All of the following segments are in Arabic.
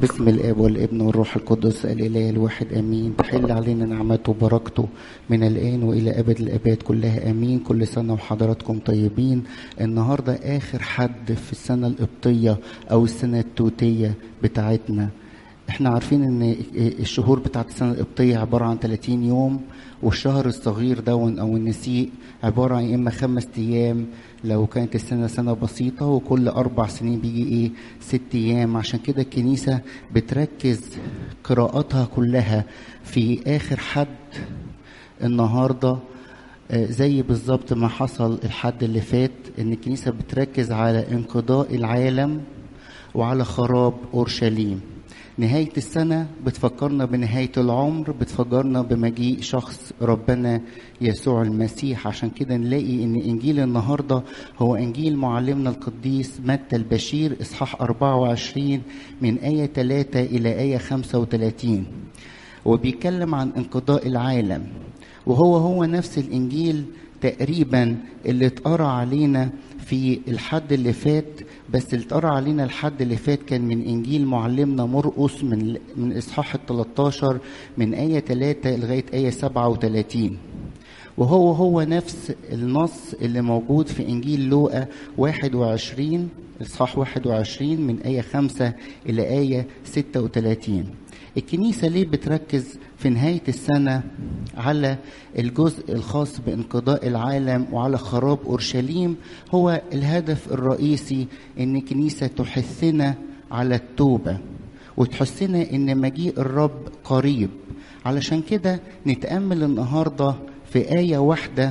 باسم الاب والابن والروح القدس الاله الواحد امين. تحل علينا نعمته وبركته من الان والى ابد الاباد كلها امين. كل سنه وحضراتكم طيبين. النهارده اخر حد في السنه القبطيه او السنه التوتيه بتاعتنا. احنا عارفين ان الشهور بتاعت السنه القبطيه عباره عن 30 يوم، والشهر الصغير دون او النسيء عباره عن اما 5 ايام لو كانت السنه سنه بسيطه، وكل 4 سنين بيجي 6 ايام. عشان كده الكنيسه بتركز قراءاتها كلها في اخر حد النهارده، زي بالظبط ما حصل الحد اللي فات، ان الكنيسه بتركز على انقضاء العالم وعلى خراب اورشليم. نهاية السنة بتفكرنا بنهاية العمر، بتفكرنا بمجيء شخص ربنا يسوع المسيح. عشان كده نلاقي ان انجيل النهاردة هو انجيل معلمنا القديس متى البشير اصحاح 24 من آية 3 إلى آية 35، وبيتكلم عن انقضاء العالم. وهو نفس الانجيل تقريبا اللي اتقرأ علينا في الحد اللي فات، بس اللي اتقرأ علينا الحد اللي فات كان من انجيل معلمنا مرقس من اصحاح 13 من آية 3 لغاية آية 37. وهو نفس النص اللي موجود في انجيل لوقا 21 اصحاح 21 من آية 5 إلى آية 36. الكنيسة ليه بتركز في نهاية السنة على الجزء الخاص بانقضاء العالم وعلى خراب أورشليم؟ هو الهدف الرئيسي ان الكنيسة تحثنا على التوبة وتحثنا ان مجيء الرب قريب. علشان كده نتأمل النهاردة في آية واحدة.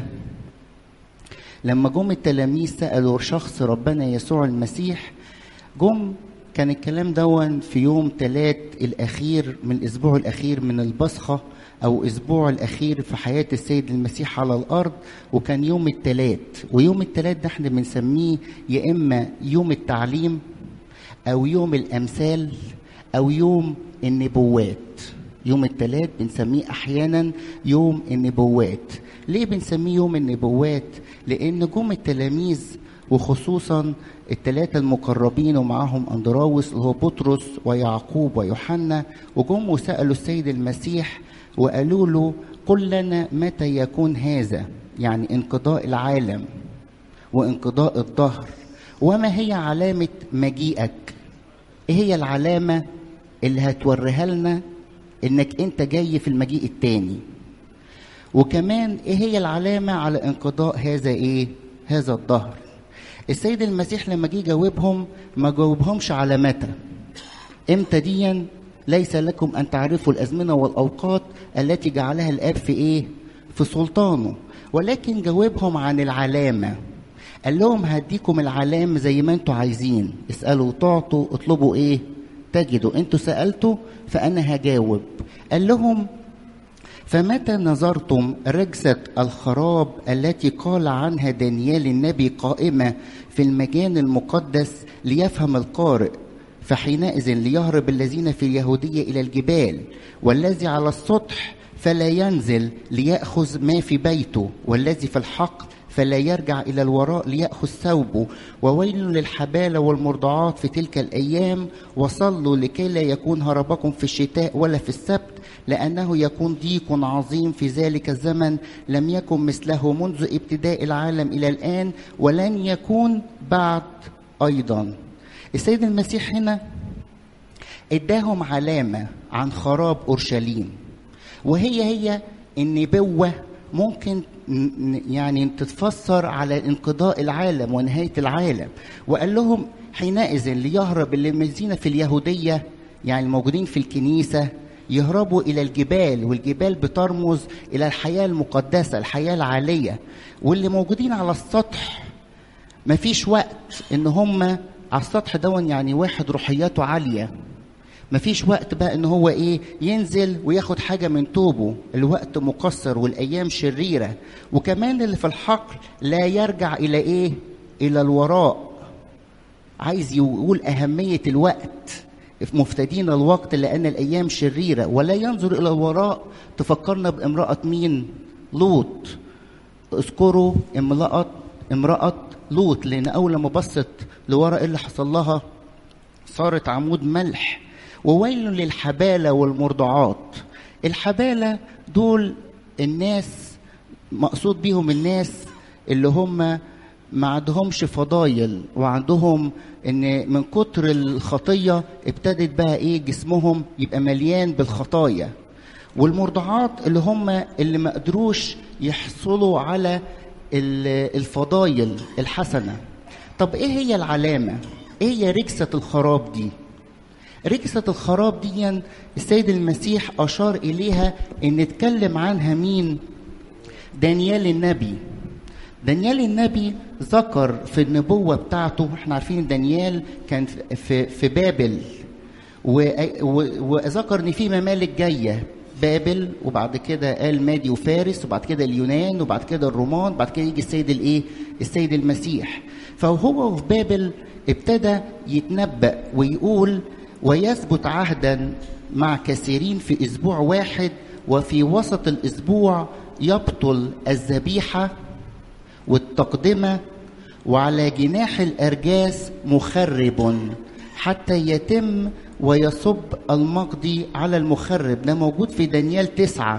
لما جم التلاميذ سألوا شخص ربنا يسوع المسيح، كان الكلام دون في يوم 3 الأخير من الأسبوع الأخير من البصخة، أو أسبوع الأخير في حياة السيد المسيح على الأرض، وكان يوم الثلاث. ويوم الثلاث ده احنا بنسميه يا إما يوم التعليم أو يوم الأمثال أو يوم النبوات. يوم الثلاث بنسميه أحيانا يوم النبوات. ليه بنسميه يوم النبوات؟ لأن جم التلاميذ وخصوصا الثلاثة المقربين ومعهم أندراوس اللي هو بطرس ويعقوب ويوحنا، وجم وسألوا السيد المسيح وقالوا له قل لنا متى يكون هذا، يعني انقضاء العالم وانقضاء الدهر، وما هي علامة مجيئك؟ ايه هي العلامة اللي هتوريها لنا انك انت جاي في المجيء التاني؟ وكمان ايه هي العلامة على انقضاء هذا الدهر؟ السيد المسيح لما جه جاوبهم ما جاوبهمش على امتى ديا ليس لكم ان تعرفوا الازمنه والاوقات التي جعلها الاب في سلطانه، ولكن جاوبهم عن العلامه. قال لهم هديكم العلامه زي ما انتوا عايزين، اسالوا تعطوا، اطلبوا تجدوا، انتوا سالتوا فانا هجاوب. قال لهم فمتى نظرتم رجسة الخراب التي قال عنها دانيال النبي قائمة في المكان المقدس ليفهم القارئ، فحينئذ ليهرب الذين في اليهودية إلى الجبال، والذي على السطح فلا ينزل ليأخذ ما في بيته، والذي في الحقل فلا يرجع إلى الوراء ليأخذ ثوبه. وويل للحبالة والمرضعات في تلك الأيام، وصلوا لكي لا يكون هربكم في الشتاء ولا في السبت، لأنه يكون ضيق عظيم في ذلك الزمن لم يكن مثله منذ ابتداء العالم إلى الآن، ولن يكون بعد أيضا. السيد المسيح هنا اداهم علامة عن خراب أورشليم، وهي النبوة ممكن يعني تتفسر على انقضاء العالم ونهاية العالم. وقال لهم حينئذ ليهرب الذين في اليهودية، يعني الموجودين في الكنيسة، يهربوا إلى الجبال، والجبال بترمز إلى الحياة المقدسة، الحياة العالية. واللي موجودين على السطح مفيش وقت إن هم على السطح دون، يعني واحد روحياته عالية، مفيش وقت بقى ان هو ينزل وياخد حاجة من توبه، الوقت مقصر والايام شريرة. وكمان اللي في الحقل لا يرجع الى الى الوراء. عايز يقول اهمية الوقت، مفتدين الوقت لان الايام شريرة. ولا ينظر الى الوراء تفكرنا بامرأة مين؟ لوط. اذكروا امرأة لوط، لان اول ما بصت لورا اللي حصل لها؟ صارت عمود ملح. وويل للحبالة والمرضعات. الحبالة دول الناس مقصود بيهم الناس اللي هم ما عندهمش فضايل، وعندهم ان من كتر الخطية ابتدت بقى ايه جسمهم يبقى مليان بالخطايا. والمرضعات اللي هم اللي ما قدروش يحصلوا على الفضايل الحسنة. طب ايه هي العلامة؟ ايه هي ركسة الخراب دي؟ ركسة الخراب دي السيد المسيح أشار إليها إن نتكلم عنها مين؟ دانيال النبي. دانيال النبي ذكر في النبوة بتاعته، احنا عارفين دانيال كان في بابل، وذكر ان في ممالك جاية، بابل وبعد كده قال مادي وفارس وبعد كده اليونان وبعد كده الرومان، بعد كده يجي السيد المسيح. فهو في بابل ابتدى يتنبأ ويقول: ويثبت عهدا مع كثيرين في اسبوع واحد، وفي وسط الاسبوع يبطل الذبيحة والتقدمة، وعلى جناح الأرجاس مخرب حتى يتم ويصب المقضي على المخرب. ده موجود في دانيال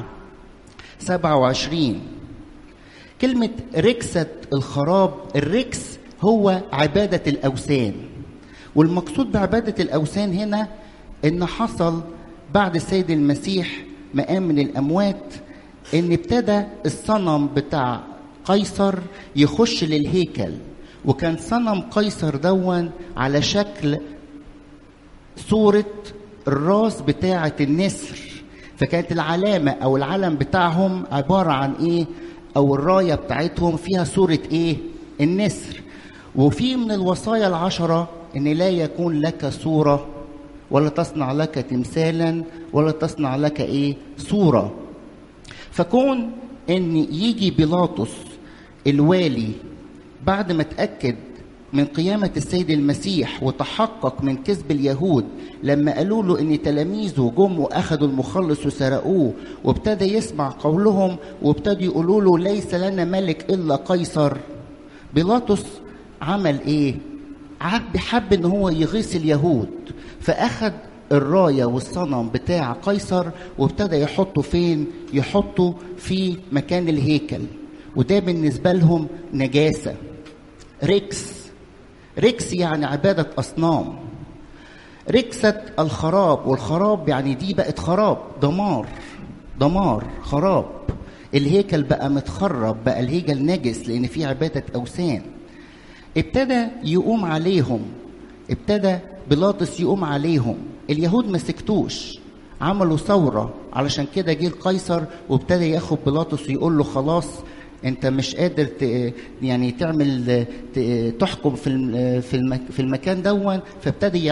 9:27. كلمة ركسة الخراب، الركس هو عبادة الأوثان، والمقصود بعبادة الأوثان هنا إن حصل بعد السيد المسيح مقام من الأموات إن ابتدى الصنم بتاع قيصر يخش للهيكل، وكان صنم قيصر دون على شكل صورة الراس بتاعة النسر، فكانت العلامة أو العلم بتاعهم عبارة عن إيه؟ أو الراية بتاعتهم فيها صورة إيه؟ النسر. وفي من الوصايا 10 إن لا يكون لك صورة، ولا تصنع لك تمثالا، ولا تصنع لك إيه؟ صورة. فكون إن يجي بيلاطس الوالي بعد ما تأكد من قيامة السيد المسيح وتحقق من كذب اليهود لما قالوا له إن تلاميذه جم وأخذوا المخلص وسرقوه، وابتدى يسمع قولهم وابتدوا يقولوا له ليس لنا ملك إلا قيصر، بيلاطس عمل إيه؟ حب إن هو يغيث اليهود، فأخذ الراية والصنم بتاع قيصر وابتدى يحطه فين؟ يحطه في مكان الهيكل، وده بالنسبة لهم نجاسة. ركس يعني عبادة أصنام. ركسة الخراب، والخراب يعني دي بقت خراب، دمار خراب. الهيكل بقى متخرب، بقى الهيكل نجس لأن فيه عبادة أوثان. ابتدى يقوم عليهم، ابتدى بيلاطس يقوم عليهم. اليهود ما سكتوش، عملوا ثورة، علشان كده جه القيصر وابتدى ياخد بيلاطس ويقول له خلاص انت مش قادر يعني تعمل تحكم في المكان دون، فابتدى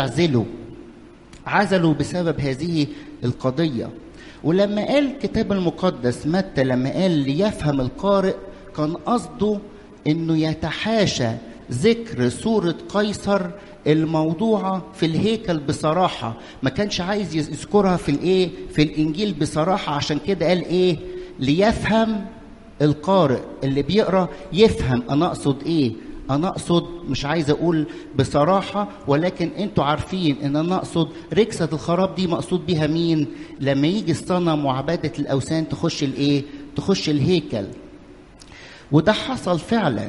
عزلوا بسبب هذه القضية. ولما قال الكتاب المقدس متى لما قال ليفهم القارئ، كان قصده انه يتحاشى ذكر صورة قيصر الموضوعة في الهيكل بصراحة، ما كانش عايز يذكرها في الإنجيل بصراحة. عشان كده قال ايه؟ ليفهم القارئ، اللي بيقرأ يفهم أنا أقصد إيه. أنا أقصد، مش عايز أقول بصراحة، ولكن أنتوا عارفين إن أنا أقصد ركسة الخراب دي مقصود بها مين؟ لما يجي الصنم وعبادة الأوثان تخش الهيكل. وده حصل فعلا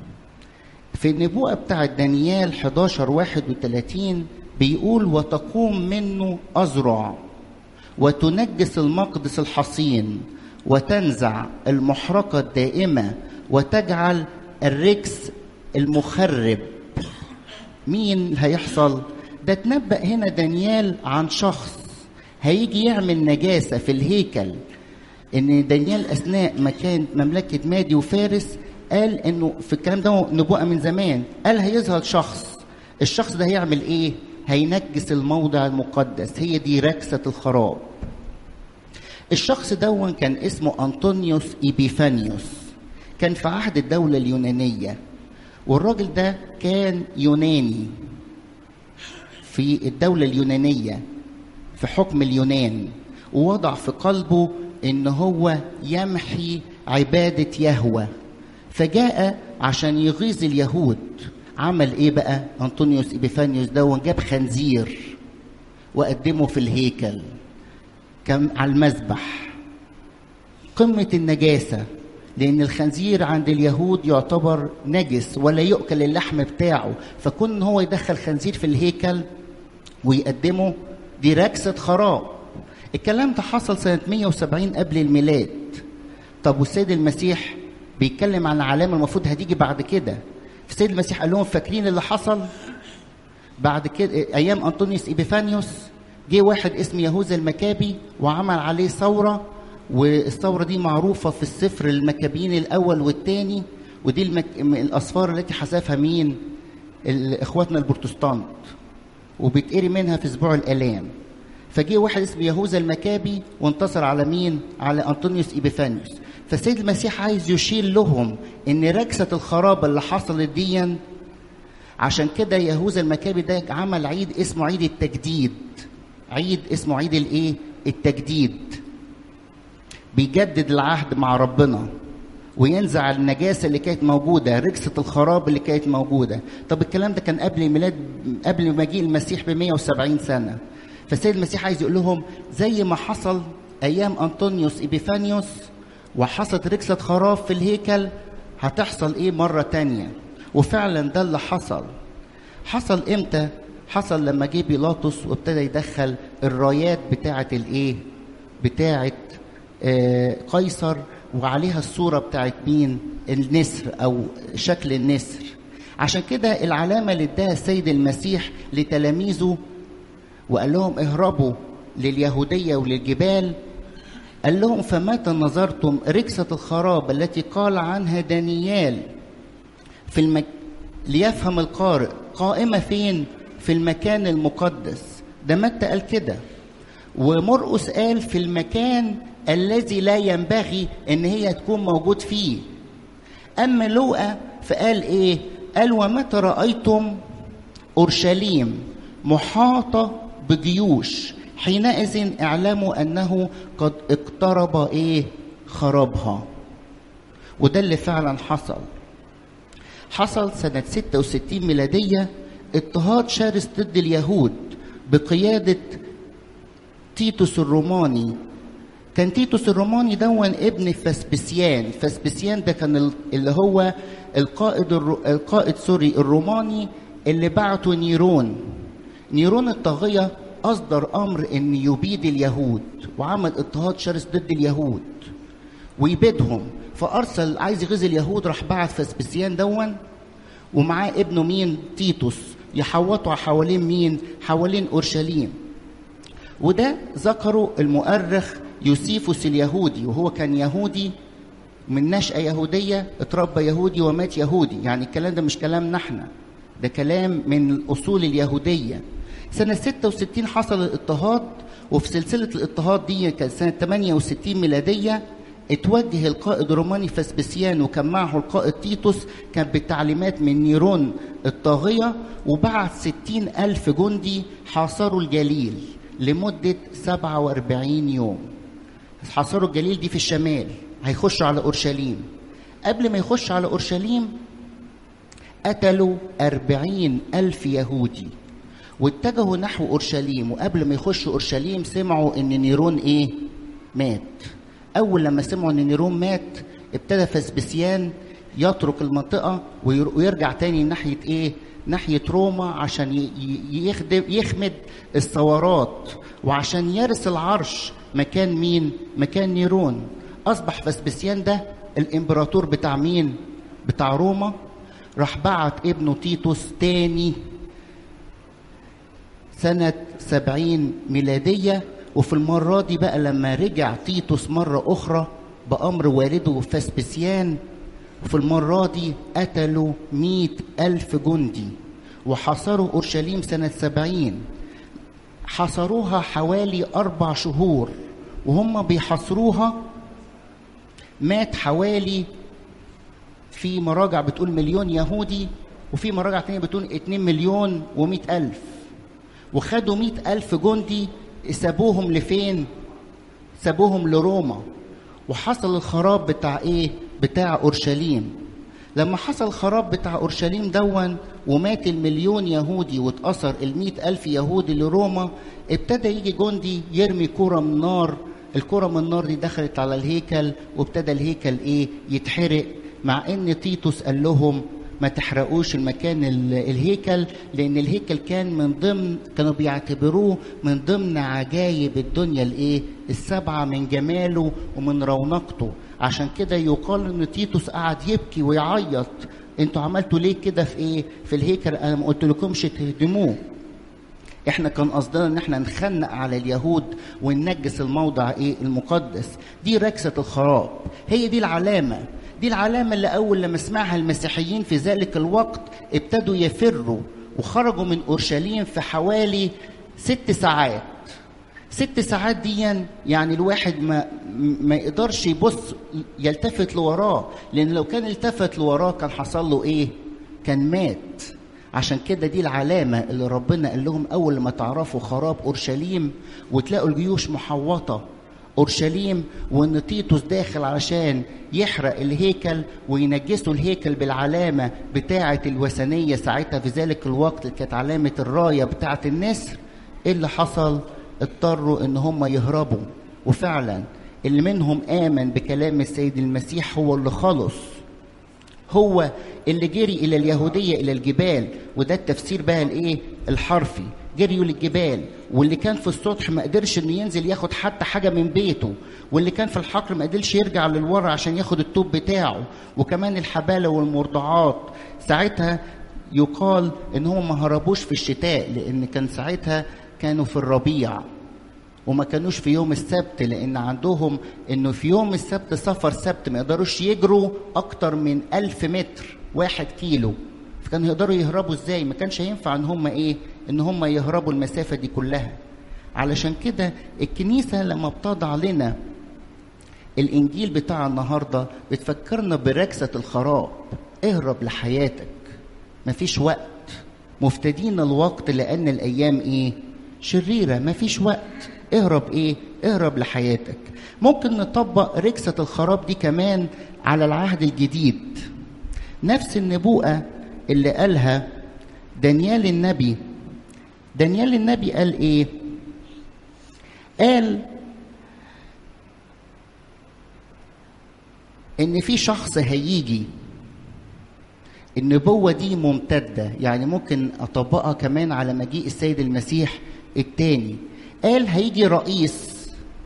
في النبوءة بتاعت دانيال 11:31 بيقول: وتقوم منه أذرع وتنجس المقدس الحصين وتنزع المحرقة الدائمة وتجعل الركس المخرب. مين هيحصل؟ ده تنبأ هنا دانيال عن شخص هيجي يعمل نجاسة في الهيكل. ان دانيال اثناء ما كان مملكة مادي وفارس قال انه في الكلام ده نبوءة من زمان، قال هيظهر الشخص ده هيعمل ايه؟ هينجس الموضع المقدس. هي دي ركسة الخراب. الشخص ده كان اسمه أنطونيوس إبيفانيوس، كان في عهد الدولة اليونانية، والراجل ده كان يوناني في الدولة اليونانية في حكم اليونان، ووضع في قلبه إن هو يمحي عبادة يهوه، فجاء عشان يغيظ اليهود. عمل إيه بقى أنطونيوس إبيفانيوس ده؟ جاب خنزير وقدمه في الهيكل كان على المذبح. قمة النجاسة، لأن الخنزير عند اليهود يعتبر نجس ولا يؤكل اللحم بتاعه، فكون هو يدخل خنزير في الهيكل ويقدمه دي ركسة خراب. الكلام ده حصل سنة 170 قبل الميلاد. طب والسيد المسيح بيتكلم عن علامة المفروض هتيجي بعد كده. السيد المسيح قال لهم فاكرين اللي حصل بعد كده أيام أنطونيوس إبيفانيوس؟ جه واحد اسمه يهوذا المكابي وعمل عليه ثورة، والثورة دي معروفة في السفر المكابين الأول والثاني، ودي الأسفار التي حذفها مين؟ إخواتنا البروتستانت، وبيتقري منها في أسبوع الآلام. فجه واحد اسمه يهوذا المكابي وانتصر على مين؟ على أنطونيوس إبيفانيوس. فالسيد المسيح عايز يشير لهم إن ركسة الخراب اللي حصلت دي، عشان كده يهوذا المكابي ده عمل عيد اسمه عيد التجديد. عيد اسمه عيد الايه؟ التجديد. بيجدد العهد مع ربنا وينزع النجاسة اللي كانت موجودة، ركسة الخراب اللي كانت موجودة. طب الكلام ده كان قبل ميلاد، قبل مجيء المسيح ب170 سنة. فالسيد المسيح عايز يقول لهم زي ما حصل أيام أنطونيوس إبيفانيوس وحصلت ركسة خراب في الهيكل، هتحصل إيه مرة تانية. وفعلا ده اللي حصل. حصل إمتى؟ حصل لما جه بيلاطس وابتدى يدخل الرايات بتاعة الإيه؟ بتاعة قيصر، وعليها الصورة بتاعت مين؟ النسر أو شكل النسر. عشان كده العلامة اللي اداها السيد المسيح لتلاميذه وقال لهم اهربوا لليهودية وللجبال، قال لهم فمتى نظرتم ركسة الخراب التي قال عنها دانيال في ليفهم القارئ قائمة فين؟ في المكان المقدس. ده متى قال كده، ومرقس قال في المكان الذي لا ينبغي ان هي تكون موجود فيه. اما لوقا فقال ايه؟ قال ومتى رأيتم اورشليم محاطة بجيوش حينئذ اعلموا انه قد اقترب ايه؟ خرابها. وده اللي فعلا حصل سنة 66 ميلادية. اضطهاد شرس ضد اليهود بقيادة تيتوس الروماني. كان تيتوس الروماني دون ابن فاسبسيان. فاسبسيان ده كان اللي هو القائد الروماني اللي بعته نيرون الطاغية أصدر أمر إن يبيد اليهود، وعمل اضطهاد شرس ضد اليهود ويبيدهم. فأرسل عايز يغزي اليهود، راح بعت فاسبسيان دون ومعاه ابنه مين؟ تيتوس، يحوطوا حوالين مين؟ حوالين أورشليم. وده ذكره المؤرخ يوسيفوس اليهودي، وهو كان يهودي من نشأة يهودية، اتربى يهودي ومات يهودي. يعني الكلام ده مش كلامنا احنا، ده كلام من الأصول اليهودية. سنة 66 حصل الاضطهاد، وفي سلسلة الاضطهاد دي كانت سنة 68 ميلادية اتوجه القائد الروماني فاسبسيان وكان معه القائد تيتوس، كان بتعليمات من نيرون الطاغية، وبعت 60,000 جندي حاصروا الجليل لمدة 47 يوم. حاصروا الجليل دي في الشمال، هيخشوا على أورشليم. قبل ما يخش على أورشليم قتلوا 40,000 يهودي واتجهوا نحو أورشليم. وقبل ما يخشوا أورشليم سمعوا إن نيرون إيه؟ مات. أول لما سمعوا إن نيرون مات ابتدى فاسبسيان يترك المنطقة ويرجع تاني ناحية إيه؟ ناحية روما عشان يخمد الثورات وعشان يرث العرش مكان مين؟ مكان نيرون. أصبح فاسبسيان ده الإمبراطور بتاع مين؟ بتاع روما. راح بعت ابنه تيتوس تاني سنة 70 ميلادية. وفي المرة دي بقى لما رجع تيتوس مرة أخرى بأمر والده فاسبسيان، وفي المرة دي قتلوا 100,000 جندي وحاصروا أورشليم سنة 70. حاصروها حوالي 4 شهور، وهم بيحاصروها مات حوالي، في مراجع بتقول 1,000,000 يهودي، وفي مراجع تانية بتقول 2,100,000. وخدوا 100,000 جندي سابوهم لفين؟ سابوهم لروما. وحصل الخراب بتاع ايه؟ بتاع اورشليم. لما حصل الخراب بتاع أورشليم دون ومات 1,000,000 يهودي واتأثر 100,000 يهودي لروما، ابتدى يجي جندي يرمي كرة من نار. الكرة من النار دي دخلت على الهيكل وابتدى الهيكل يتحرق، مع ان تيتوس قال لهم ما تحرقوش المكان الهيكل، لان الهيكل كان من ضمن، كانوا بيعتبروه من ضمن عجائب الدنيا السبعة من جماله ومن رونقته. عشان كده يقال ان تيتوس قعد يبكي ويعيط، انتوا عملتوا ليه كده في الهيكل؟ انا ما قلت لكمش تهدموه، احنا كان قصدنا ان احنا نخنق على اليهود وننجس الموضع المقدس. دي ركسة الخراب، هي دي العلامة. دي العلامة اللي أول لما سمعها المسيحيين في ذلك الوقت ابتدوا يفروا وخرجوا من أورشليم في حوالي 6 ساعات. 6 ساعات دي يعني الواحد ما يقدرش يبص يلتفت لوراه، لأن لو كان التفت لوراه كان حصل له كان مات. عشان كده دي العلامة اللي ربنا قال لهم أول ما تعرفوا خراب أورشليم وتلاقوا الجيوش محوطة أورشليم، وإن تيتوس داخل علشان يحرق الهيكل وينجسوا الهيكل بالعلامة بتاعة الوثنية ساعتها في ذلك الوقت اللي كانت علامة الراية بتاعة النسر. إيه اللي حصل؟ اضطروا إن هم يهربوا، وفعلا اللي منهم آمن بكلام السيد المسيح هو اللي خلص، هو اللي جري إلى اليهودية إلى الجبال. وده التفسير بقى الحرفي، جريوا للجبال. واللي كان في السطح ما قدرش انه ينزل ياخد حتى حاجه من بيته، واللي كان في الحقل ما قدرش يرجع للورا عشان ياخد التوب بتاعه، وكمان الحباله والمرضعات. ساعتها يقال ان هم ما هربوش في الشتاء، لان كان ساعتها كانوا في الربيع وما كانوش في يوم السبت، لان عندهم انه في يوم السبت سفر سبت ما يقدروش يجروا اكتر من 1000 متر 1 كيلو. فكانوا يقدروا يهربوا ازاي؟ ما كانش هينفع ان هم ان هم يهربوا المسافة دي كلها. علشان كده الكنيسة لما بتضع لنا الانجيل بتاع النهاردة بتفكرنا بركسة الخراب. اهرب لحياتك، مفيش وقت، مفتدين الوقت لان الايام شريرة، مفيش وقت. اهرب اهرب لحياتك. ممكن نطبق ركسة الخراب دي كمان على العهد الجديد. نفس النبوءة اللي قالها دانيال النبي. دانيال النبي قال قال ان في شخص هيجي. النبوة دي ممتدة، يعني ممكن اطبقها كمان على مجيء السيد المسيح التاني. قال هيجي رئيس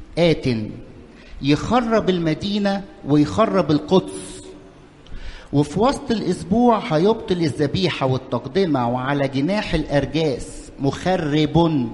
يخرب المدينة ويخرب القدس، وفي وسط الأسبوع هيبطل الذبيحة والتقدمة، وعلى جناح الأرجاس مخرب.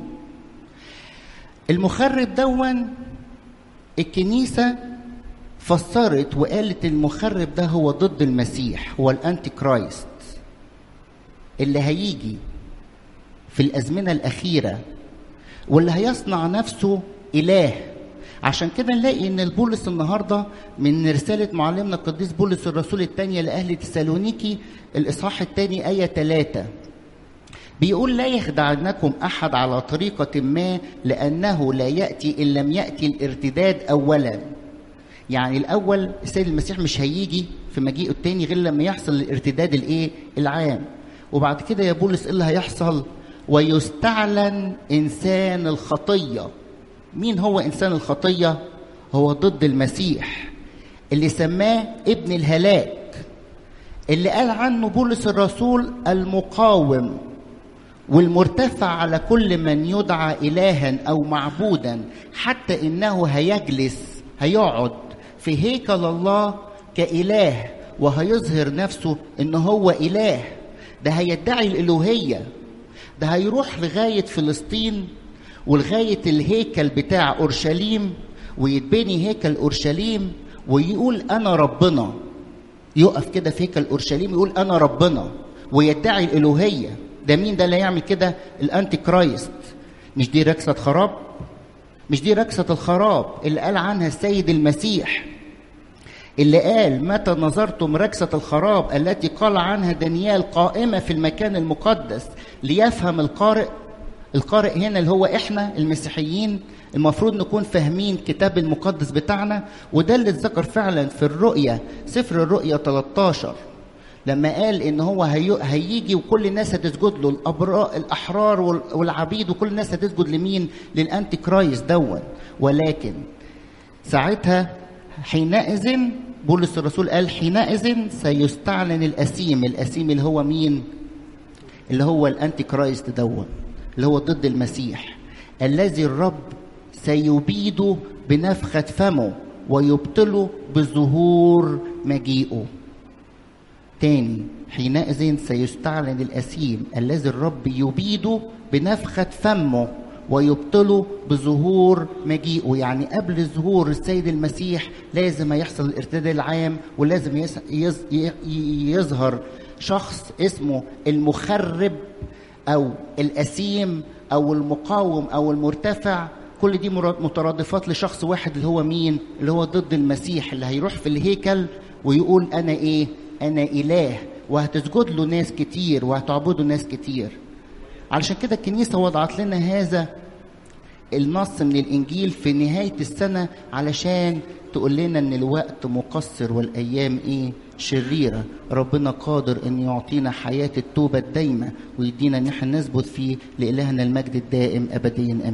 المخرب دون الكنيسة فسرت وقالت المخرب ده هو ضد المسيح، هو الأنتي كرايست اللي هيجي في الأزمنة الأخيرة واللي هيصنع نفسه إله. عشان كده نلاقي ان البولس النهارده من رساله معلمنا القديس بولس الرسول الثانيه لاهل تسالونيكي الاصحاح الثاني ايه 3 بيقول لا يخدعنكم احد على طريقه ما، لانه لا ياتي ان لم ياتي الارتداد اولا. يعني الاول السيد المسيح مش هيجي في مجيئه الثاني غير لما يحصل الارتداد العام. وبعد كده يا بولس اللي هيحصل ويستعلن انسان الخطيه. مين هو إنسان الخطية؟ هو ضد المسيح اللي سماه ابن الهلاك، اللي قال عنه بولس الرسول المقاوم والمرتفع على كل من يدعى إلها أو معبودا، حتى إنه هيقعد في هيكل الله كإله وهيظهر نفسه إنه هو إله. ده هيدعي الإلوهية، ده هيروح لغاية فلسطين ولغاية الهيكل بتاع أورشليم ويتبني هيكل أورشليم ويقول أنا ربنا. يقف كده في هيكل أورشليم يقول أنا ربنا ويدعي الإلوهية. ده مين ده اللي يعمل كده؟ الأنتي كرايست. مش دي ركسة خراب؟ مش دي ركسة الخراب اللي قال عنها السيد المسيح، اللي قال متى نظرتم ركسة الخراب التي قال عنها دانيال قائمة في المكان المقدس ليفهم القارئ. القارئ هنا اللي هو احنا المسيحيين المفروض نكون فاهمين كتاب المقدس بتاعنا. وده اللي اتذكر فعلا في الرؤية، سفر الرؤية 13 لما قال ان هو هيجي وكل الناس هتسجد له، الاحرار والعبيد، وكل الناس هتسجد لمين؟ للانتي كرايست دون. ولكن ساعتها حينئذ بولس الرسول قال حينئذ سيستعلن الأسيم. الأسيم اللي هو مين؟ اللي هو الانتي كرايست دون، اللي هو ضد المسيح، الذي الرب سيبيده بنفخة فمه ويبطله بظهور مجيئه. تاني، حينئذ سيستعلن الأسيم الذي الرب يبيده بنفخة فمه ويبطله بظهور مجيئه. يعني قبل ظهور السيد المسيح لازم يحصل الارتداد العام، ولازم يظهر شخص اسمه المخرب أو الأسيم أو المقاوم أو المرتفع. كل دي مترادفات لشخص واحد، اللي هو مين؟ اللي هو ضد المسيح، اللي هيروح في الهيكل ويقول أنا إيه؟ أنا إله، وهتسجد له ناس كتير وهتعبده ناس كتير. علشان كده الكنيسة وضعت لنا هذا النص من الإنجيل في نهاية السنة، علشان تقول لنا إن الوقت مقصر والأيام إيه؟ شريرة. ربنا قادر إن يعطينا حياة التوبة الدايمة، ويدينا إن احنا نثبت فيه. لإلهنا المجد الدائم أبديا آمين.